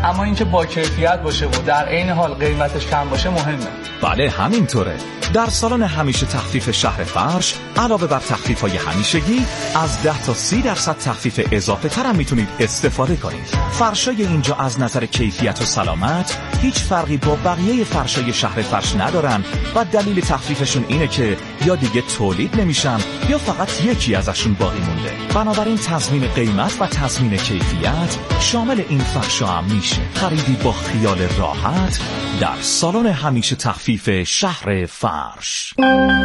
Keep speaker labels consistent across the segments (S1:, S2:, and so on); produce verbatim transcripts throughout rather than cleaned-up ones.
S1: اما اینکه با کیفیت باشه و در عین حال قیمتش کم باشه مهمه.
S2: بله همینطوره. در سالن همیشه تخفیف شهر فرش علاوه بر تخفیف‌های همیشگی از ده تا سی درصد تخفیف اضافه تر هم میتونید استفاده کنید. فرشای اینجا از نظر کیفیت و سلامت هیچ فرقی با بقیه فرشای شهر فرش ندارن و دلیل تخفیفشون اینه که یا دیگه تولید نمیشن یا فقط یکی ازشون باقی مونده. بنابراین تضمین قیمت و تضمین کیفیت شامل این فرشا هم میشه. خریدی با خیال راحت در سالن همیشه تخفیف شهر فرش.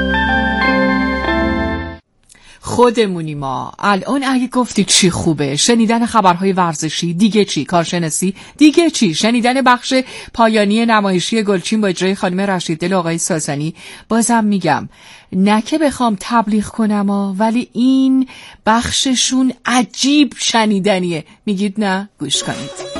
S3: خودمونی ما. الان اگه گفتی چی خوبه، شنیدن خبرهای ورزشی، دیگه چی؟ کارشناسی، دیگه چی؟ شنیدن بخش پایانی نمایشی گلچین با اجرای خانم رشیددل آقای ساسانی. بازم میگم نه که بخوام تبلیغ کنم ها، ولی این بخششون عجیب شنیدنیه. میگید نه؟ گوش کنید.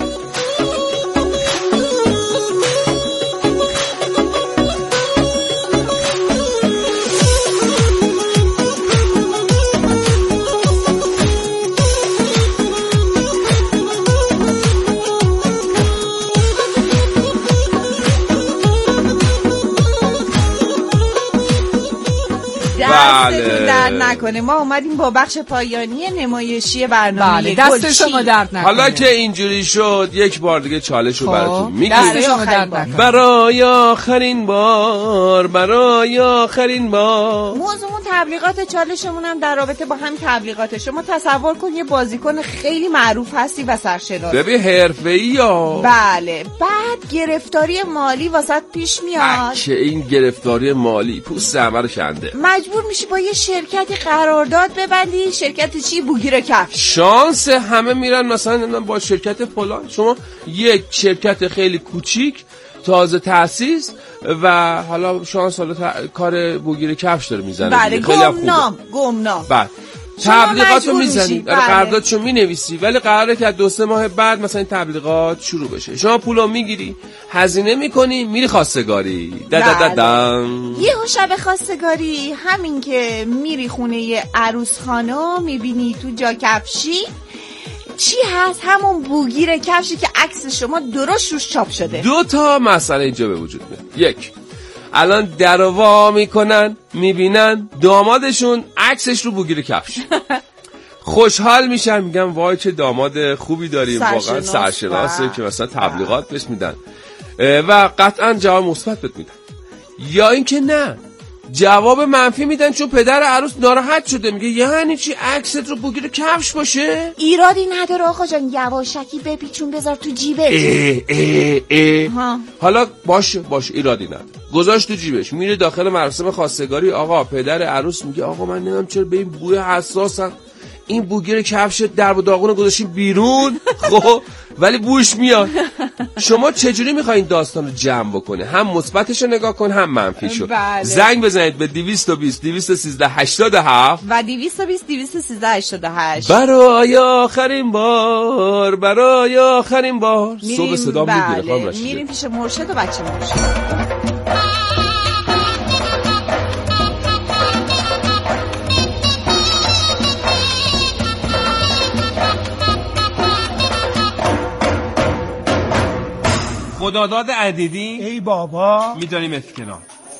S4: دستتون درد نکنه. ما اومدیم با بخش پایانی نمایشی برنامه
S3: بله دست شما درد نکنه.
S5: حالا که اینجوری شد یک بار دیگه چالش رو براتون میگیم.
S4: برای
S5: آخرین بار برای آخرین بار
S4: موضوعمون تبلیغات چالشمون هم در رابطه با همین تبلیغات. شما تصور کن یه بازیکن خیلی معروف هستی و سرشناس،
S5: ببین حرفه‌ای یا
S4: بله، بعد گرفتاری مالی واسط پیش میاد.
S5: که این گرفتاری مالی پوست همه رو کنده،
S4: مجبور میشی با یه شرکتی قرارداد ببندی. شرکت چی؟ بوگیر کفش.
S5: شانس همه میرن مثلا با شرکت فلان. شما یک شرکت خیلی کوچیک تازه تأسیس و حالا شانس حالا تا... کار بوگیر کفش داره میزنه.
S4: بله گمنام گمنام.
S5: بعد تبلیغاتو میزنی، بله قراردادشو مینویسی، ولی قراره که دو سه ماه بعد مثلا این تبلیغات شروع بشه. شما پولو میگیری، هزینه میکنی، میری خواستگاری. ددددن
S4: یه شب خواستگاری همین که میری خونه یه عروس خانم، میبینی تو جا کفشی چی هست؟ همون بوگیر کفشی که عکس شما درست روش چاپ شده.
S5: دو تا مسئله اینجا به وجود میاد. یک، الان درو وا میکنن میبینن دامادشون عکسش رو بوگیر کفش. خوشحال میشن، میگن وای چه داماد خوبی داریم، واقعا سرشناسه که مثلا تبلیغات بهش میدن و قطعا جواب مثبت بهت میدن. یا اینکه نه، جواب منفی میدن چون پدر عروس ناراحت شده، میگه یعنی چی عکست رو بوگیر کفش باشه؟
S4: ایرادی نداره آقا جان، یواشکی بپیچون بذار تو جیبت.
S5: اه اه اه. حالا باشه باشه ایرادی نداره، گذاشت تو جیبش، میره داخل مراسم خواستگاری. آقا پدر عروس میگه آقا من نمیدونم چرا به این بوی حساسم، این بوگیر کفش در و داغون گذاشتیم بیرون خب ولی بوش میاد. شما چجوری میخواین داستان رو جمع بکنه؟ هم مثبتش رو نگاه کن هم منفیشو.
S4: بله.
S5: زنگ بزنید به دویست و بیست دویست و سیزده هشتاد و هفت
S4: و دویست و بیست دویست و سیزده هشتاد و هشت.
S5: برای آخرین بار برای آخرین بار صبح صدا
S4: بله.
S5: میگیره. خانم رشیده
S4: میریم پیش مرشد و بچه مرشد.
S5: خداداد عدیدی
S6: ای بابا
S5: میدانیم اسکنان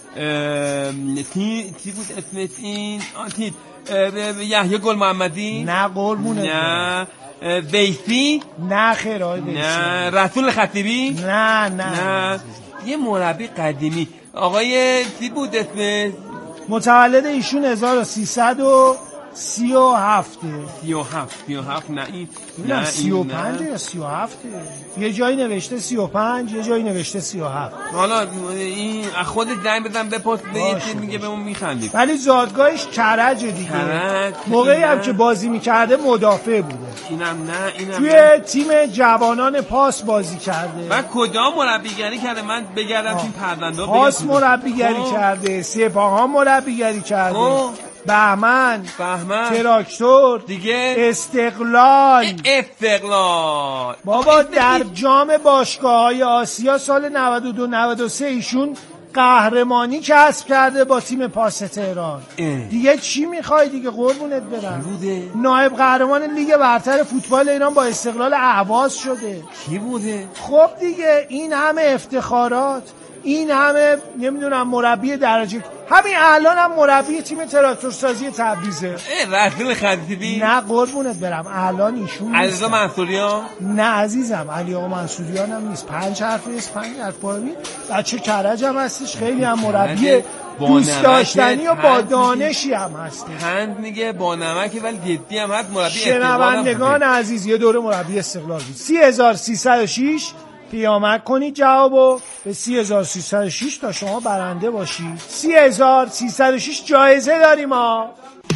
S5: تی تی بود اسمت این تی یحیی گل محمدی
S6: نه قربونه
S5: نه ویسی
S6: نه خیر آقای ویسی
S5: نه رسول خطیبی
S6: نه نه
S5: نه یه مربی قدیمی آقای تی بود اسمت
S6: متولد ایشون هزار و سیصد و سی و هفته
S5: سی و هفت سی و هفت نه این
S6: نه سی و پنج یا سی و هفته، یه جایی نوشته سی و پنج یه جایی نوشته سی و هفت.
S5: حالا این خودت زنگ بزن بپرس به یه چیز میگه به اون میخندید.
S6: ولی زادگاهش کرجه دیگه.
S5: کرج
S6: موقعی هم که بازی میکرده مدافع بوده.
S5: اینم نه اینم
S6: توی
S5: نه.
S6: تیم جوانان پاس بازی کرده.
S5: من کدام مربیگری کرده؟ من بگردم تیم پرونده
S6: پاس مربیگری کرده، سپاهان مربیگری کرده، بهمن
S5: بهمن
S6: تراکتور
S5: دیگه
S6: استقلال
S5: استقلال
S6: بابا در جام باشگاه‌های آسیا سال نود و دو نود و سه ایشون قهرمانی کسب کرده با تیم پاس تهران. دیگه چی میخوای دیگه قربونت برم؟ نایب قهرمان لیگ برتر فوتبال ایران با استقلال اهواز شده.
S7: کی بوده؟
S6: خب دیگه این همه افتخارات، این همه نمیدونم مربی درجه، همین الان هم مربی تیم تراکتورسازی تبریزه.
S7: رسول خطیبی؟
S6: نه قربونت برم الان ایشون
S7: علیرضا منصوریان؟
S6: نه عزیزم، علی آقا منصوریان هم نیست. پنج حرف نیست، پنج حرف بارمی. بچه کرج هم هستش، خیلی هم مربی دوست داشتنی و با دانشی هم هستش.
S7: هند میگه با نمکی ولی جدی هم هست، مربی
S6: شنوندگان عزیز یه دوره مربی استقلال بود. سی هزار سیصد و شش پیامک کنید جوابو به سی هزار سیصد و شش تا شما برنده باشید. سی هزار سیصد و شش جایزه داریم ها.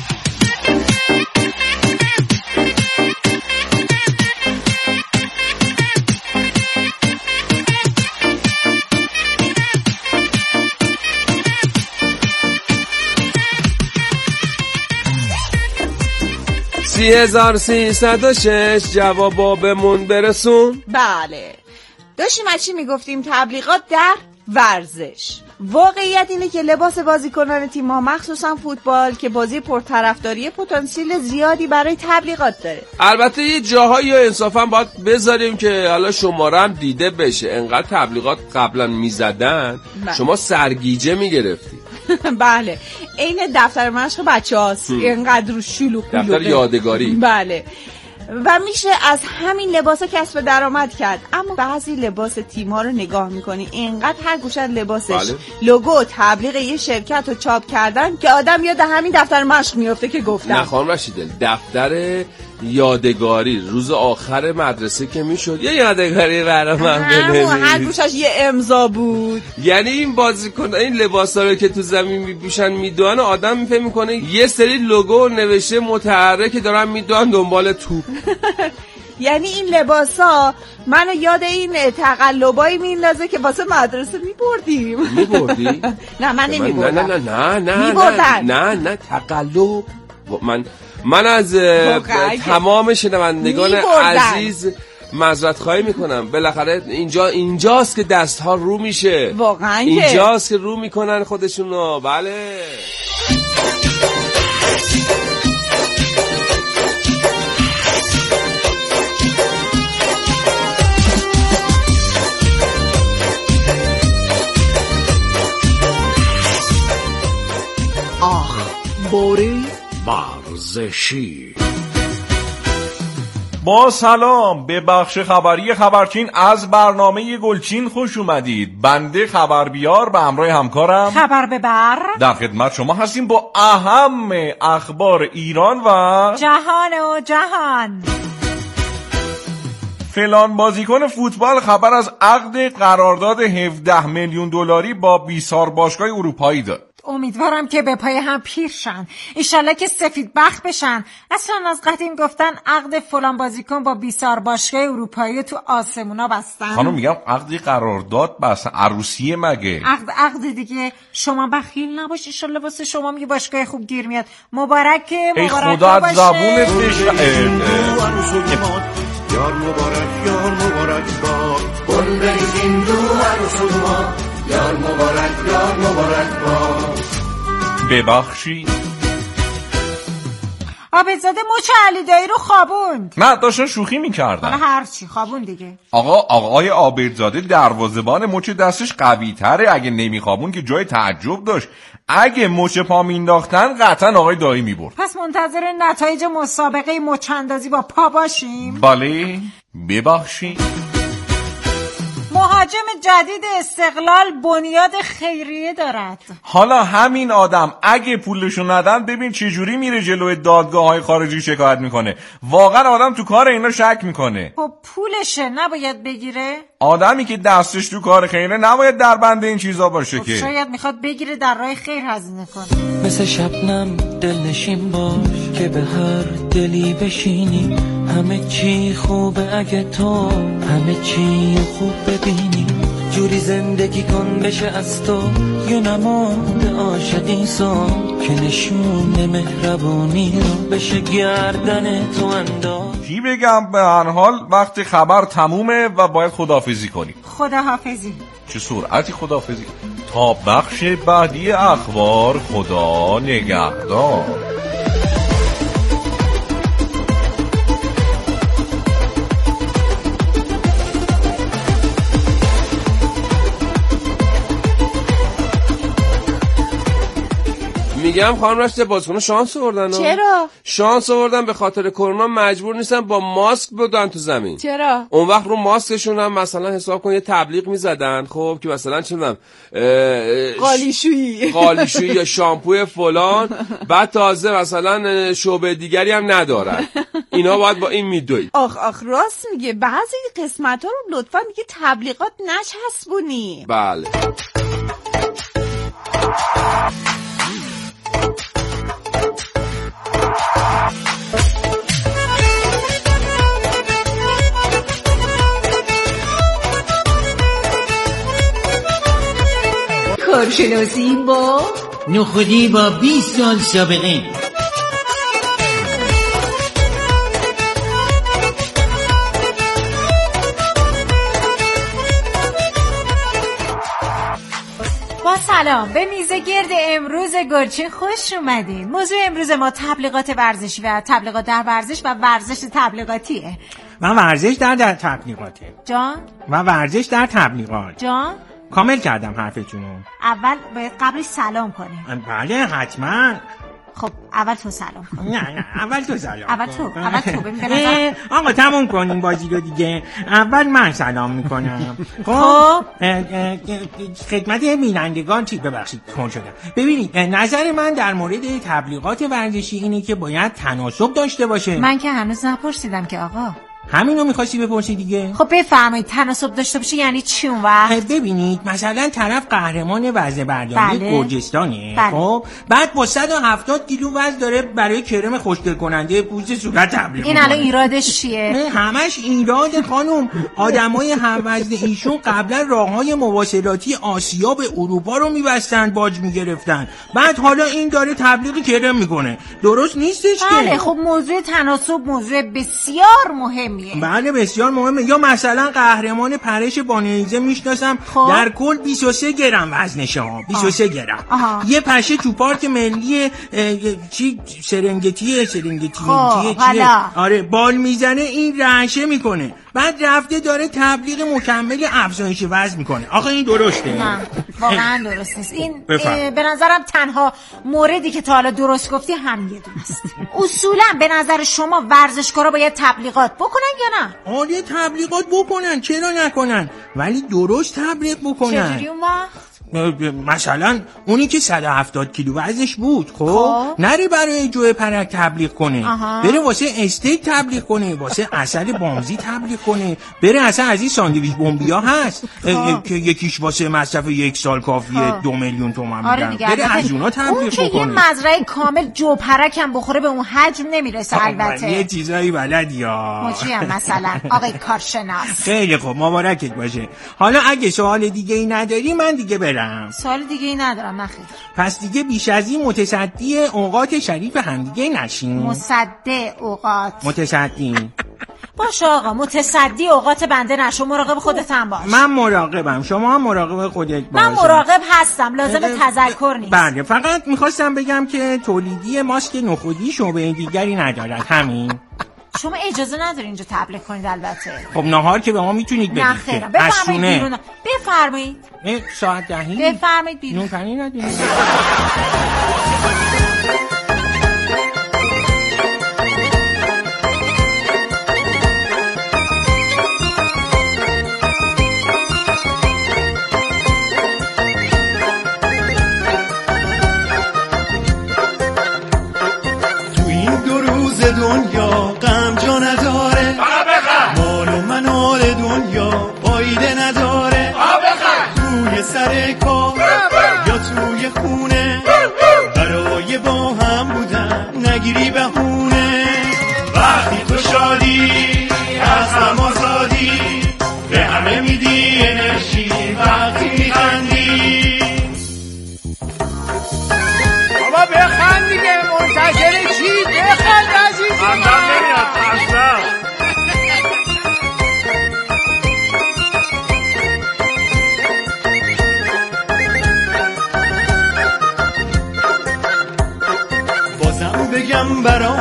S5: سی هزار سیصد و شش جوابا بهمون برسون.
S4: بله داشتیم از چی میگفتیم؟ تبلیغات در ورزش. واقعیت اینه که لباس بازیکنان تیم‌ها مخصوصا فوتبال که بازی پرطرفداری پتانسیل زیادی برای تبلیغات داره.
S5: البته یه جاهایی انصافا باید بذاریم که حالا شماره هم دیده بشه. انقدر تبلیغات قبلا میزدن شما سرگیجه میگرفتی.
S4: بله این دفتر مشق بچه هاست، اینقدر رو شلوغ
S5: دفتر یادگاری.
S4: بله و میشه از همین لباسا کسب درآمد کرد. اما بعضی لباس تیم‌ها رو نگاه میکنی اینقدر هر گوشه لباسش
S5: بله.
S4: لوگو تبلیغ یه شرکت رو چاپ کردن که آدم یاد همین دفتر مشق میفته که گفتم.
S5: نه خانم رشیده، دفتر یادگاری روز آخر مدرسه که میشد یه یادگاری برای من بنویس.
S4: هر گوشش یه امضا بود.
S5: یعنی این بازیکن این لباسا رو که تو زمین میپوشن میدوئن آدم میفهم میکنه یه سری لوگو نوشته متحرک دارن میدوئن دنبال توپ.
S4: یعنی این لباسا منو یاد این تقلبایی میندازه که واسه مدرسه میبردیم.
S5: میبردی؟
S4: نه من نمیبردم.
S5: نه نه نه نه
S4: میبردن.
S5: نه نه تقلب. من من از تمام شنوندگان عزیز معذرت خواهی میکنم. بالاخره اینجا اینجاست که دست ها رو میشه.
S4: واقعا
S5: اینجاست که رو میکنن خودشونو. بله
S2: اخباری ورزشی.
S8: با سلام به بخش خبری خبرچین از برنامه گلچین خوش اومدید. بنده خبربیار به همراه همکارم
S9: خبر ببر
S8: در خدمت شما هستیم با اهم اخبار ایران و
S9: جهان و جهان.
S8: فلان بازیکن فوتبال خبر از عقد قرارداد هفده میلیون دلاری با بیسار باشگاه اروپایی داد.
S9: امیدوارم که به پای هم پیر شن، ایشالله که سفید بخت بشن. اصلا از قدیم گفتن عقد فلان بازیکن با بیسار باشگاه اروپایی تو آسمونا بستن.
S8: خانم میگم عقدی قرارداد بستن، عروسیه مگه؟
S9: عقد عقد دیگه. شما بخیل نباش، ایشالله واسه شما یه باشگاه خوب گیر میاد. مبارک
S8: ای
S9: مبارک
S8: خدا
S9: باشه.
S8: زبونت بشه.
S10: یار مبارک یار مبارک باد گل بریزین رو عروس ما. یار مبارک یار مبارک باد.
S8: ببخشید
S9: عابدزاده مچ علی دایی رو خوابوند.
S8: نه داشتن شوخی میکردن.
S9: حالا هرچی خوابون دیگه.
S8: آقا آقای عابدزاده دروازه‌بان مچ دستش قوی تره. اگه نمیخوابون که جای تعجب داشت. اگه مچ پا مینداختن قطعا آقای دایی میبرد.
S9: پس منتظر نتایج مسابقه مچاندازی با پا باشیم.
S8: بله ببخشید.
S9: مهاجم جدید استقلال بنیاد خیریه دارد.
S8: حالا همین آدم اگه پولشو ندن ببین چه جوری میره جلوی دادگاه‌های خارجی شکایت میکنه. واقعا آدم تو کار اینا شک میکنه.
S9: خب پولشه نباید بگیره؟
S8: آدمی که دستش تو کار خیره نباید در بند این چیزا باشه.
S9: خب
S8: که
S9: شاید میخواد بگیره در راه خیر هزینه کنه.
S11: مثل شبنم دلنشین باش که به هر دلی بشینی. همه چی خوبه اگه تو همه چی خوب ببینی. جوری زندگی کن بشه از تو یه نماد عاشقی سان که نشونه مهربونی رو بشه گردن تو انداز.
S8: چی بگم، به هر حال وقت خبر تمومه و باید خداحافظی کنیم.
S9: خداحافظی.
S8: چه سرعتی خداحافظی. تا بخش بعدی اخبار خدا نگهدار.
S5: میگم خانم رشته بازیکن شانس آوردن.
S4: چرا؟
S5: شانس آوردن به خاطر کرونا مجبور نیستن با ماسک بدن تو زمین.
S4: چرا؟
S5: اون وقت رو ماسکشون هم مثلا حساب کن یه تبلیغ میزدن، خب که مثلا چه میدونم
S4: قالیشویی
S5: قالیشویی یا شامپوی فلان، بعد تازه مثلا شعبه دیگری هم ندارن. اینا باید با این میدوی.
S4: آخ آخ راست میگه، بعضی قسمت ها رو لطفا دیگه تبلیغات نچسبونی.
S5: بله.
S12: کارشناسی با نخودی با بیست سال سابقه.
S9: با سلام، به میزه گرد امروز گلچین خوش اومدین. موضوع امروز ما تبلیغات ورزشی و تبلیغات در ورزش و ورزش تبلیغاتیه.
S13: و ورزش در, در تبلیغاته
S9: جان؟
S13: و ورزش در تبلیغات.
S9: جان؟
S13: کامل کردم حرفتونو.
S9: اول باید قبلش سلام کنیم.
S13: بله حتما.
S9: خب اول تو سلام کن.
S13: نه نه اول تو سلام
S9: اول تو اول تو ببین به نظر
S13: آقا تموم کنیم بازی رو دیگه. اول من سلام میکنم.
S9: خب
S13: خدمت بینندگان چی ببخشید کن شدم. ببینید نظر من در مورد تبلیغات ورزشی اینه که باید تناسب داشته باشه.
S9: من که هنوز نپرسیدم که آقا.
S13: همینو می‌خواستی بپرسی دیگه؟
S9: خب بفرمایید تناسب داشته باشه یعنی چی اون وقت؟
S13: ببینید مثلا طرف قهرمان وزن برداری
S9: بله.
S13: گرجستانه،
S9: بله.
S13: خب بعد با صد و هفتاد کیلو وزن داره برای کرم خوشگل کننده پوست صورت تبلیغ
S9: این الان ایرادش چیه؟
S13: همش ایراد خانم. آدمای هم وزن ایشون قبلا راههای مواصلاتی آسیا به اروپا رو می‌بستن، باج می‌گرفتن، بعد حالا این داره تبلیغ کرم میکنه. درست نیستش که؟
S9: بله خب موضوع تناسب موضوع بسیار مهم.
S13: بله بسیار مهمه. یا مثلا قهرمان پرش با نیزه میشناسم در کل بیست و سه گرم وزنشه ها. بیست و سه گرم. آه. یه پشه تو پارک ملی چی سرنگتیه سرنگتی ملیه چیه؟ آره بال میزنه این رعشه میکنه، بعد رفته داره تبلیغ مکمل افزایش وزن میکنه. آخه این درسته؟
S9: نه واقعا درست نیست. این به نظرم تنها موردی که تا حالا درست گفتی همین است. اصولا به نظر شما ورزشکارا باید تبلیغات بکنن یا نه؟
S13: آره تبلیغات بکنن، چرا نکنن، ولی درست تبلیغ بکنن.
S9: چجوری اون وقت؟
S13: مثلا اونی که صد و هفتاد کیلو وزنش بود خب نره برای جوه پرک تبلیغ کنه. آها. بره واسه استیک تبلیغ کنه، واسه عسل بامزی تبلیغ کنه، بره اصلا از این ساندویچ بمبیا هست که یکیش واسه مصرف یک سال کافیه خواه. دو میلیون تومان میدن.
S9: آره
S13: بره از اونا تبلیغ
S9: اون
S13: کنه.
S9: اون که یه مزرعه کامل جو پرک هم بخوره به اون حجم نمیرسه. البته
S13: یه چیزایی بلدی ها.
S9: مچیم مثلا آقای کارشناس.
S13: خیلی خوب مبارکت باشه. حالا اگه سوال دیگه ای نداری من دیگه برم.
S9: سوال دیگه ای ندارم نخیر.
S13: پس دیگه بیش از این متصدی اوقات شریف همدیگه نشین.
S9: مصدی اوقات
S13: متصدی
S9: باشه آقا، متصدی اوقات بنده نشو، مراقب خودت هم باش.
S13: من مراقبم، شما هم مراقب خودت باش.
S9: من مراقب هستم، لازم تذکر نیست.
S13: بله فقط میخواستم بگم که تولیدی ماسک نخودی شعبه دیگری ندارد. همین.
S9: شما اجازه نداری اینجا تبلیغ کنید البته.
S13: خب نهار که به ما میتونید بدید.
S9: نه خیرم بفرمایید بیرون. بفرمایید
S13: ساعت دهی
S9: بفرمایید بیرون.
S13: نون پنیر ندارید.
S10: دنیا غم جا نداره، مال و منال دنیا فایده نداره. توی سر کار یا توی خونه برای با هم بودن نگیری بهونه. وقتی تو شادی از هم آزادی به همه میدی انرژی، وقتی میخندی
S6: بابا بخند دیگه، منتظر چی؟ بخند عزیزی.
S10: اندام نمیاد اصلا.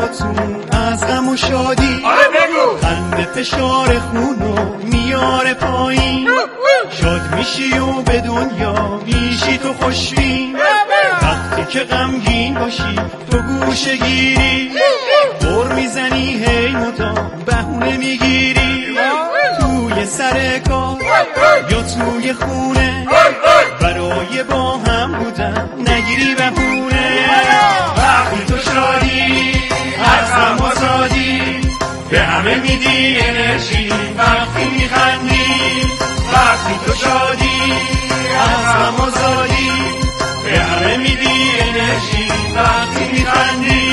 S10: باهاتون از غم و شادی.
S14: آره بگو.
S10: قلب فشار خونو میاره پایین، شاد میشی و به دنیا میشی تو خوشبین. وقتی که غمگین باشی تو گوشه گیری، بر میزنی هی مدام بهونه میگیری. توی سر کار یا توی خونه برای با هم بودن نگیری بهونه. وقتی تو شادی از غم آزادی به همه میدی انرژی، وقتی میخندی وقتی تو شادی از غم آزادی به همه میدی انرژی، وقتی میخندی.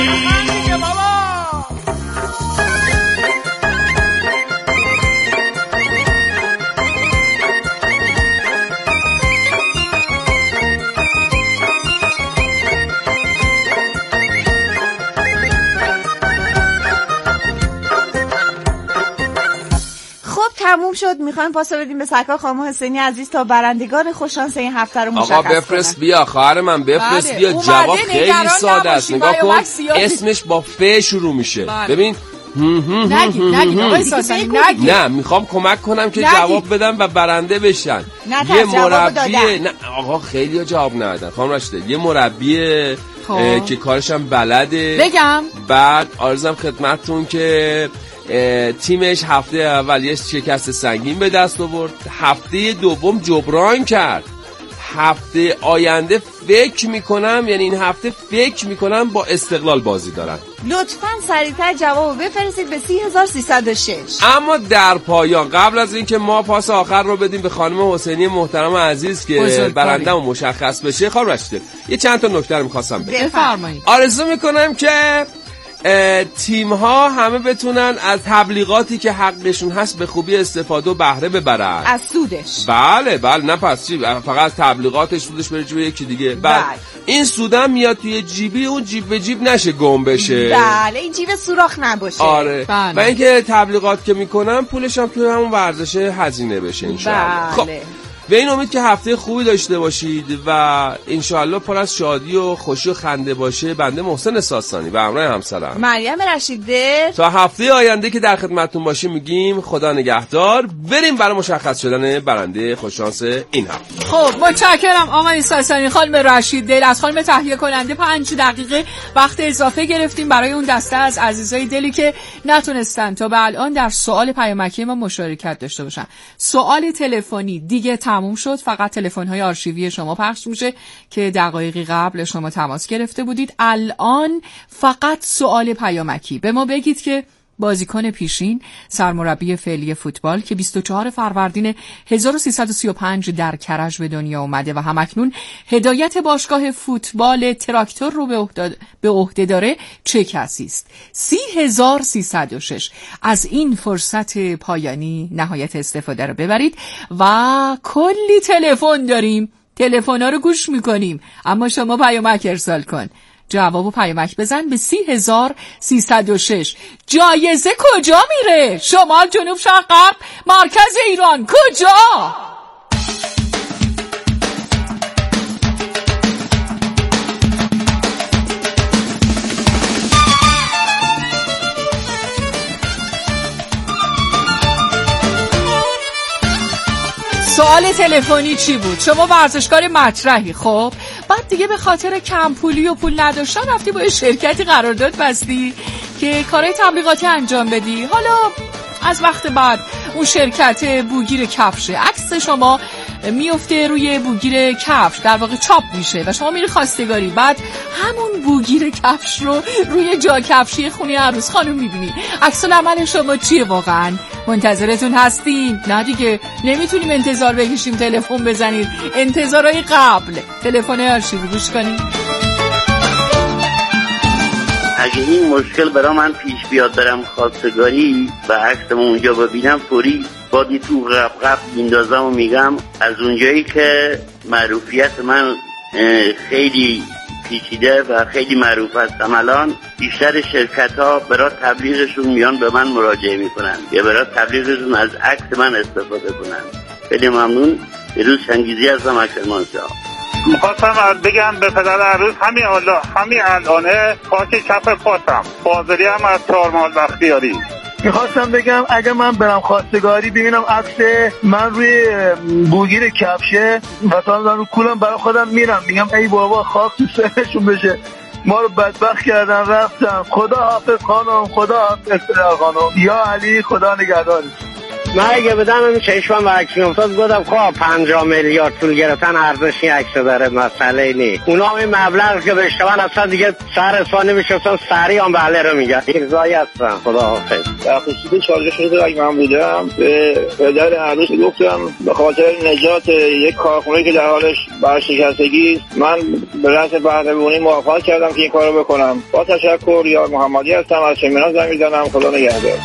S4: تموم شد. میخوایم پاسو بدیم به سرکار خانم حسینی عزیز تا برندگان خوششانس این هفته رو مشخص کنه.
S5: آقا بفرست بیا، خواهر من بفرست بیا. جواب خیلی ساده است، نگاه کن اسمش با ف شروع میشه. ببین
S3: نگید نگید آقای ساسانی نگید.
S5: نه میخوام کمک کنم که نگید. جواب بدم و برنده بشن. یه مربی نه آقا خیلی ها جواب ندادن خانم رشیده. یه مربی که کارشم بلده
S3: بگم.
S5: بعد عرضم خدمتتون که تیمش هفته اول یه شکست سنگین به دست آورد، هفته دوم جبران کرد، هفته آینده فکر میکنم یعنی این هفته فکر میکنم با استقلال بازی دارن.
S4: لطفاً سریعتر جواب بفرستید به سی هزار سیصد و شش.
S5: اما در پایان قبل از اینکه ما پاس آخر رو بدیم به خانم حسینی محترم عزیز که برنده و مشخص بشه، خانم رشیده یه چند تا نکته رو می‌خواستم بگم.
S3: بفرمایید.
S5: آرزو میکنم که تیم ها همه بتونن از تبلیغاتی که حقشون هست به خوبی استفاده و بهره ببرن
S4: از سودش.
S5: بله بله نه پس چی فقط از تبلیغاتش سودش بره جیب یکی دیگه. بله این سودم میاد توی جیبی، اون جیب به جیب نشه گم بشه.
S4: بله این جیب سوراخ نباشه.
S5: آره
S3: بله.
S5: و اینکه تبلیغات که میکنن پولش هم توی همون ورزش هزینه بشه انشالله.
S4: بله.
S5: خب به این امید که هفته خوبی داشته باشید و انشالله پر از شادی و خوشی و خنده باشه. بنده محسن ساسانی و همراه همسرم
S4: مریم رشیده
S5: تا هفته آینده که در خدمتتون باشیم میگیم خدا نگهدار. بریم برای مشخص شدن برنده خوششانس این هفته.
S3: خب متشکرم آقای ساسانی. خانم رشید دل از خانم تهیه کننده پنج دقیقه وقت اضافه گرفتیم برای اون دسته از عزیزای دلی که نتونستن تا به الان در سوال پیامکی ما مشارکت داشته باشن. سوال تلفنی دیگه تموم شد، فقط تلفن‌های آرشیوی شما پخش میشه که دقایقی قبل شما تماس گرفته بودید. الان فقط سوال پیامکی. به ما بگید که بازیکن پیشین سرمربی فعلی فوتبال که بیست و چهارم فروردین هزار و سیصد و سی و پنج در کرج به دنیا اومده و همکنون هدایت باشگاه فوتبال تراکتور رو به عهده به عهده داره چه کسی است؟ سی هزار سیصد و شش. از این فرصت پایانی نهایت استفاده رو ببرید و کلی تلفن داریم، تلفن‌ها رو گوش میکنیم، اما شما پیامک ارسال کن. جواب و پیامک بزن به سی هزار سیصد و شش. جایزه کجا میره؟ شمال، جنوب، شرق، غرب، مرکز ایران کجا؟ سوال تلفنی چی بود؟ شما ورزشکار مطرحی، خب بعد دیگه به خاطر کم پولی و پول نداشتن رفتی با شرکتی قرارداد بستی که کارهای تبلیغاتی انجام بدی. حالا از وقت بعد اون شرکت بوگیر کفشه، عکس شما میفته روی بوگیر کفش، در واقع چاپ میشه و شما میری خواستگاری، بعد همون بوگیر کفش رو روی جا کفشی خونه عروس خانم میبینی. عکس العمل شما چیه واقعا؟ منتظرتون هستیم. نه دیگه نمیتونیم انتظار بکشیم تلفن بزنید، انتظارای قبل تلفن آرشیوی گوش کنید.
S15: اگه این مشکل برای من پیش بیاد برم خواستگاری و عکسم اونجا ببینم، فوری بادی تو غب غب میندازم و میگم از اونجایی که معروفیت من خیلی پیچیده و خیلی معروف هستم الان، بیشتر شرکت ها برای تبلیغشون میان به من مراجعه میکنن یا برای تبلیغشون از عکس من استفاده کنن. خیلی ممنون. روز شنگیزی هستم، اکرمان شاه.
S14: میخواستم بگم به پدر عروس همین الله همین الانه پاچ چپ پاتم فاضلی هم از چهارمحال بختیاری.
S16: میخواستم بگم اگه من برم خواستگاری ببینم عکس من روی بوگیر کفشه مثلا رو کولم برای خودم میرم میگم ای بابا خاک تو سرشون بشه، ما رو بدبخت کردن رفتن. خدا حافظ خانم، خدا حافظ خانم، یا علی خدا نگهدارش.
S17: من اگه بدم این چشمم و عکس میافتاد گفتم خواه پنجاه میلیارد پول گرفتن ارزش این عکس داره، مسئله نی. اونا هم این مبلغ که بشتون اصلا دیگه سر اسوان نمیشستن سریع هم بله رو میگن ایرزایی هستن. خدا حافظ.
S18: در خصوص شارژه شده اگه من بودم به پدر عروس گفتم به خاطر نجات یک کارخونه که در حالش برشکستگی است من به رأس بهره‌بونی موافقت کردم که این کارو بکنم. با تشکر. یا محمدی هستم از شمیران زنگ می‌زنم. خدا نگهدار.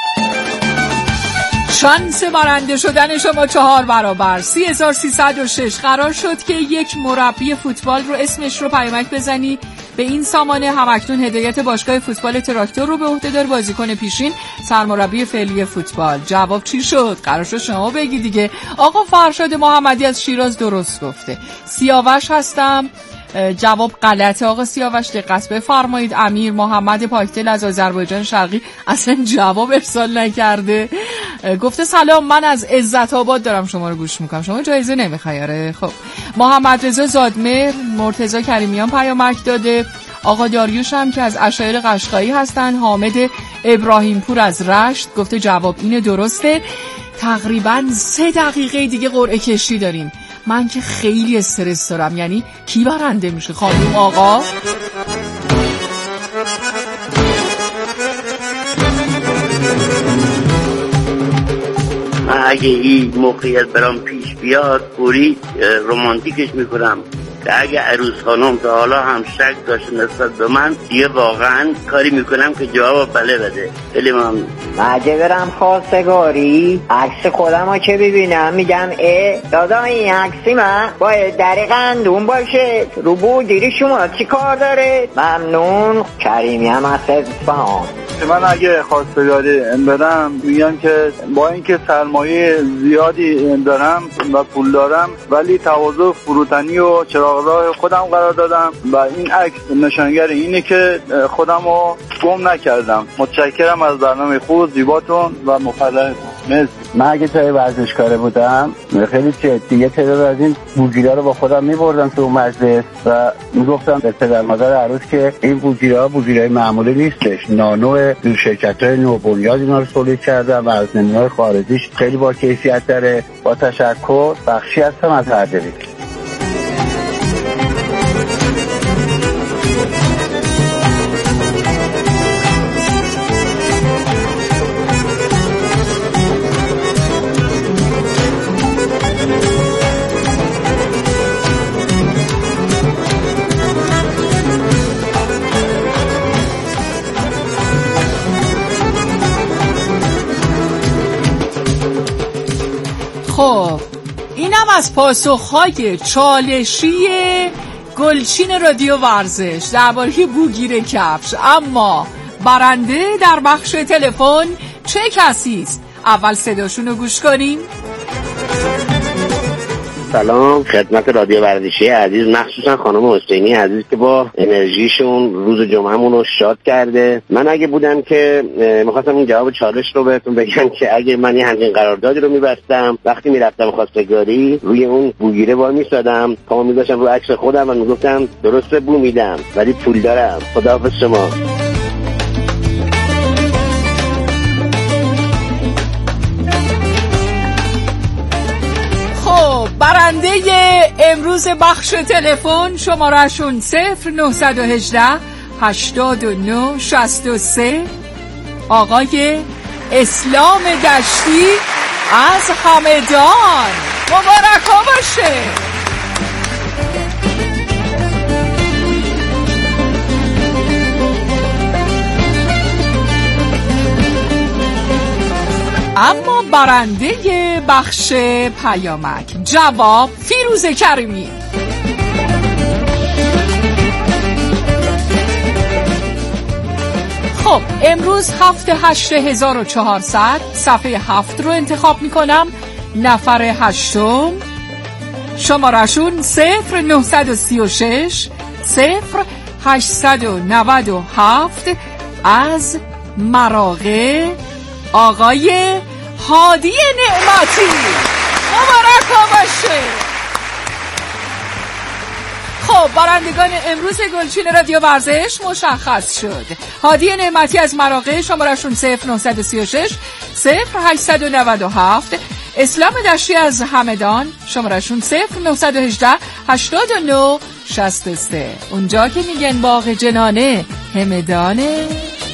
S3: شانس برنده شدن شما چهار برابر سی هزار و سیصد و شش. قرار شد که یک مربی فوتبال رو اسمش رو پیامک بزنی به این سامانه. همکنون هدایت باشگاه فوتبال تراکتور رو به عهده داره بازیکن پیشین سرمربی فعلی فوتبال. جواب چی شد؟ قرار شد شما بگی دیگه. آقا فرشاد محمدی از شیراز درست گفته. سیاوش هستم. جواب غلطه آقا سیاوش، دقت بفرمایید. امیر محمد پاکدل از آذربایجان شرقی اصلا جواب ارسال نکرده، گفته سلام من از عزت آباد دارم شما رو گوش میکنم. شما جایزه نمیخوای؟ خب محمد رضا زادمهر، مرتضی کریمیان پیامک داده. آقا داریوش هم که از عشایر قشقایی هستن. حامد ابراهیم پور از رشت گفته جواب اینه درسته. تقریبا سه دقیقه دیگه قرعه کشی داریم. من که خیلی استرس دارم. یعنی کی برنده میشه؟ خانم آقا؟
S15: من اگه این موقعیت برام پیش بیاد پوری رومانتیکش میکنم که اگه عروس خانم تا حالا هم شک داشت نسبت به من دیگه واقعا کاری میکنم که جواب بله بده. خیلی ممنون.
S19: اگه برم خواستگاری عکس خودم رو که ببینم میگم اه دادا این عکسی من باید در قندون باشه، رو بودیری شما چی کار داره؟ ممنون. کریمی هم از اصفهان.
S16: من اگه خواستگاری برم میگم که با اینکه سرمایه زیادی دارم و پول دارم ولی تواضع فروتنی و چراغراه خودم قرار دادم و این عکس نشانگر اینه که خودم رو گم نکردم. متشکرم از برنامه خوب زیباتون و مفرحتون. مرسی.
S20: من اگه توی ورزشکاره بودم خیلی جدی یه تعداد از این بوجیرا رو با خودم میبردم تو مجلس و میگفتم به پدر مادر عروس که این بوجیرا بوجیرای معمولی نیستش، نانو شرکت‌های نوبنیاد اینا رو تولید کردم و از نمونه‌های خارجیش خیلی با کیفیت داره. با تشکر. بخشی هستم از اردبیل.
S3: خب اینم از پاسخهای چالشی گلچین رادیو ورزش درباره بوگیر کفش. اما برنده در بخش تلفن چه کسی است؟ اول صداشون رو گوش کنیم.
S17: سلام خدمت رادیو ورزشی عزیز، مخصوصا خانم حسینی عزیز که با انرژیشون روز جمعهمون رو شاد کرده. من اگه بودم که میخواستم این جواب چالش رو بهتون بگم که اگه من یه همچین قراردادی رو میبستم وقتی میرفتم خواستگاری روی اون بوگیره وای میسادم پامو میذاشتم رو عکس خودم و میگفتم درسته بو میدم ولی پول دارم. خداحافظ شما.
S3: برنده امروز بخش تلفن شمارهشون صفر نه یک هشت هشتاد و نه شصت و سه آقای اسلام دشتی از همدان. مبارک ها باشه. اما برنده بخش پیامک جواب فیروز کریمی. خب امروز هفت هشت هزار و چهارصد صفحه هفت رو انتخاب میکنم. نفر هشتم شمارشون صفر نه سه شش صفر هشت نه هفت. از مراغه آقای هادی نعمتی. مبارک باشه. خب برندگان امروز گلچین رادیو ورزش مشخص شد. هادی نعمتی از مراغه، شمارشون صفر نه سه شش صفر هشت نه هفت. اسلام دشتی از همدان، شمارشون صفر نه یک هشت هشت نه شصت سه. اونجا که میگن باغ جنانه همدانه.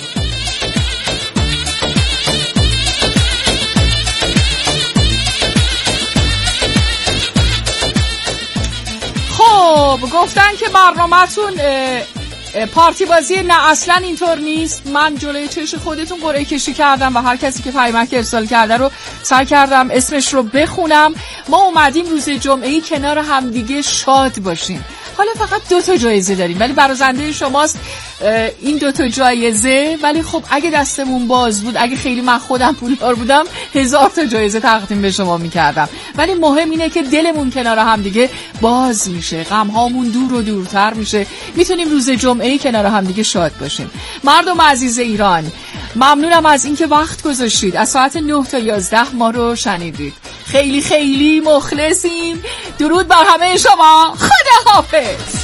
S3: خب گفتن که برنامه‌تون پارتی بازی، نه اصلا اینطور نیست. من جلوی چش خودتون قرعه کشی کردم و هر کسی که پیامک ارسال کرده رو سعی کردم اسمش رو بخونم. ما اومدیم روز جمعه‌ای کنار هم دیگه شاد باشیم. حالا فقط دو تا جایزه داریم ولی برازنده شماست این دو تا جایزه. ولی خب اگه دستمون باز بود، اگه خیلی من خودم پولدار بودم، هزار تا جایزه تقدیم به شما میکردم. ولی مهم اینه که دلمون کنار هم دیگه باز میشه، غم هامون دور و دورتر میشه، میتونیم روز جمعه کنار هم دیگه شاد باشیم. مردم عزیز ایران، ممنونم از اینکه وقت گذاشتید، از ساعت نه تا یازده ما رو شنیدید. خیلی خیلی مخلصیم. درود بر همه شما. خدا حافظ.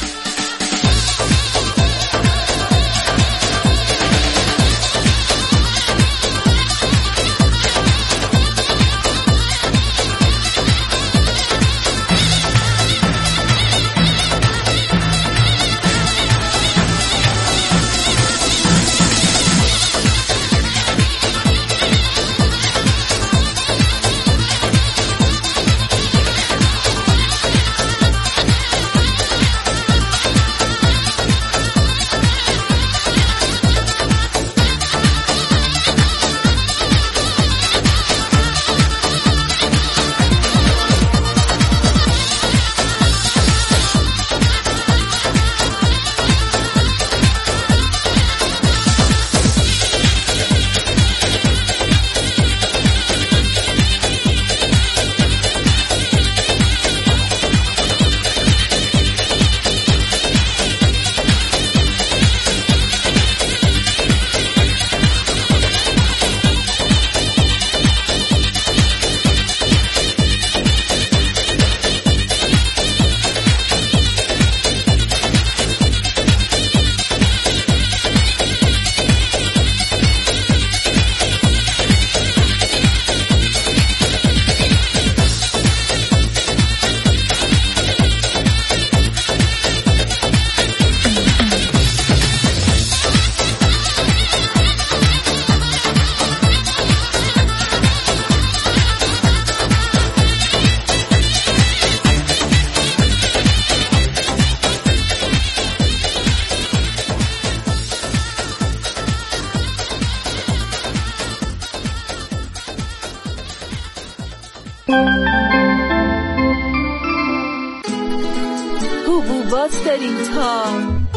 S21: حبوبات داریم تا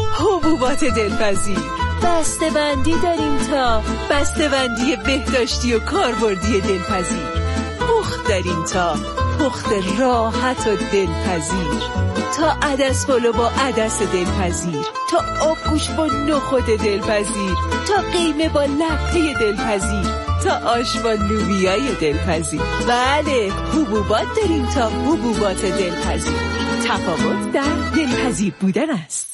S21: حبوبات دلپذیر، بسته بندی داریم تا بسته بندی بهداشتی و کاربردی دلپذیر، پخت داریم تا پخت راحت و دلپذیر، تا عدس پلو با عدس دلپذیر، تا آبگوش با نخود دلپذیر، تا قیمه با لپه دلپذیر، تا آش با لوبیای دلپذیر. بله، حبوبات داریم تا حبوبات دلپذیر. تفاوت در دلپذیر بودن است.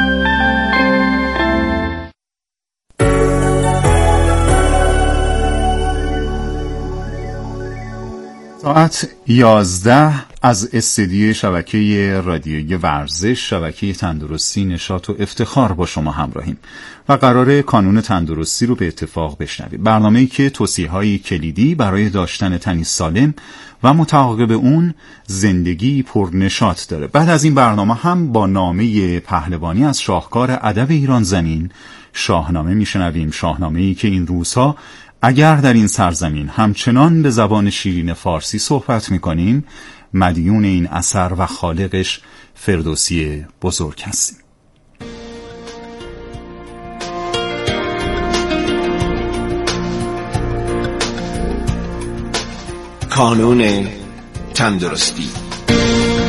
S22: ساعت یازده از استدیوی شبکه رادیویی ورزش، شبکه تندرستی، نشاط و افتخار با شما همراهیم و قراره کانون تندرستی رو به اتفاق بشنویم. برنامه‌ای که توصیه‌های کلیدی برای داشتن تنی سالم و متعاقب اون زندگی پرنشاط داره. بعد از این برنامه هم با نامه پهلوانی از شاهکار ادب ایران زمین شاهنامه میشنویم. شاهنامه‌ای که این روزها اگر در این سرزمین همچنان به زبان شیرین فارسی صحبت میکنیم، مدیون این اثر و خالقش فردوسی بزرگ هستیم.
S23: کانون تندرستی.